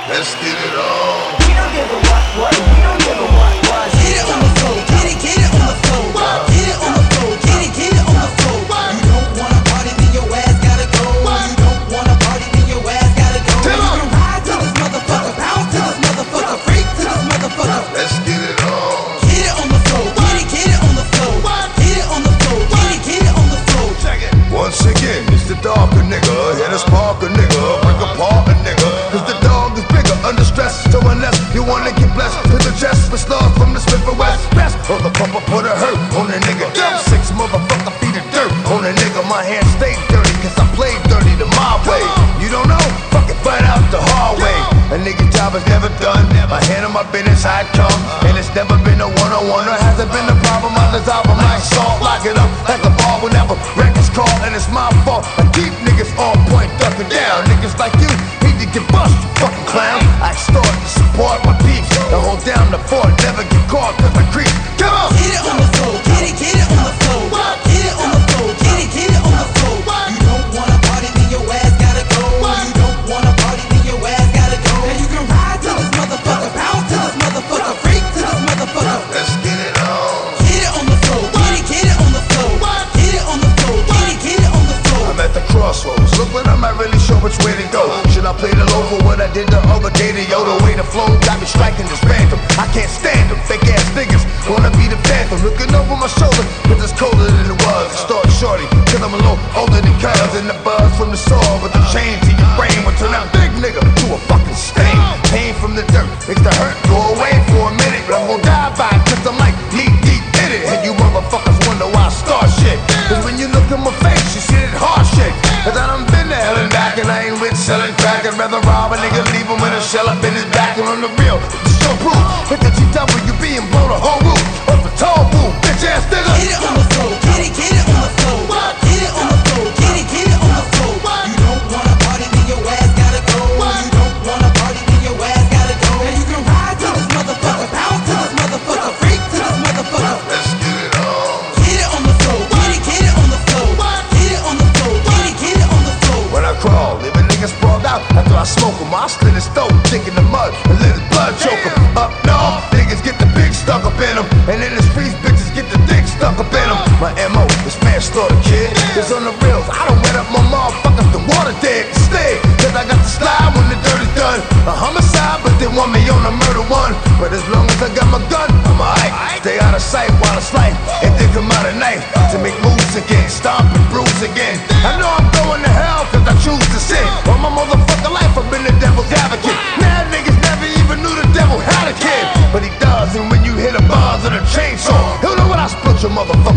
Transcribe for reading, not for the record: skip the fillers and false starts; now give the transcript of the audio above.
Let's get it on. We don't give a what, we don't give a what. Get it on the floor, get it on the floor. Get it on the floor, get it on the floor. You don't wanna party, then your ass gotta go. You don't wanna party, then your ass gotta go. You can ride to this motherfucker, bounce to this motherfucker, freak to this motherfucker. Let's get it on. Get it on the floor, get it on the floor. Get it on the floor, get it on the floor. Once again, it's the darker nigga. Hit us park a nigga, break apart a nigga. Cause the dog is bigger, under stress. So unless you wanna get blessed to the chest with stars from the Smith and West. Best of the pumper put a hurt on a nigga. Damn 6 motherfucker feet of dirt on a nigga. My hands stay dirty cause I played dirty the my way. You don't know? Fucking find out the hard way. A nigga's job is never done. I handle my business how it come. And it's never been a one-on-one. Or has it been a problem? I dissolve them like salt. Lock it up like a ball whenever records call. And it's my fault. I keep niggas on point, ducking down. Niggas like you need to get bust, you fucking clown. I start to support my peeps. To hold down the fort, never get caught cause I creep. Come on! Get it on the floor, get it on the floor. Get it on the floor, get it on the floor. You don't wanna party, then your ass gotta go. You don't wanna party, then your ass gotta go. Now you can ride to this motherfucker, bounce to this motherfucker, freak to this motherfucker. Let's get it on. Get it on the floor, get it on the floor. Get it on the floor, get it on the floor. I'm at the crossroads. Look when I'm not really sure which way to go. Should I play the low for what I did the other day to yo? The way the flow got me striking this random. I can't stand them, fake ass niggas. Wanna be the phantom, looking over my shoulder, but it's colder than it was. It started shorty, cause I'm a little older than cuz. And the buzz from the saw with the chain to your brain will turn that big nigga to a fucking stain. Pain from the dirt makes the hurt go away for a minute, but I'm gon' die by it cause I'm like knee deep in it. And you motherfuckers wonder why I start shit. Cause when you look at my face, you see that hard shit. Cause I done been to hell and back, and I ain't with selling crack. I'd rather rob a nigga, leave him with a shell up in his back. And on the real, the show proof. Hit the GWB and blow the whole roof. Up the tall boo, bitch ass nigga. Get it on the floor, get it on the floor. Get it on the floor, get it on the floor. You don't wanna party, then your ass gotta go. You don't wanna party, then your ass gotta go. Now you can ride to this motherfucker, bounce to this motherfucker, freak to this motherfucker. Let's get it on. Get it on the floor, get it on the floor. Get it on the floor, get it on the floor. When I crawl, leave a nigga sprawled out after I smoke him. I slit his throat, dick in the mud, and let his blood choke him. Up north, niggas get the big stuck up in them. And in the streets, bitches get the dick stuck up in them. My M.O. is man slaughter, kid. It's on the rails, I don't wet up my motherfuckers, the water dead. Stay, cause I got the slide when the dirt is done. A homicide, but they want me on a murder one. But as long as I got my gun, I'm alright. Stay out of sight while it's light, and then come out at night to make moves again, stomp and bruise again. I know I'm going to hell cause I choose to sin. All my motherfucking life I've been the devil's advocate. Mad niggas never even knew the devil had a kid, but he does. And when you hit the bars of the chainsaw, he'll know when I split your motherfucker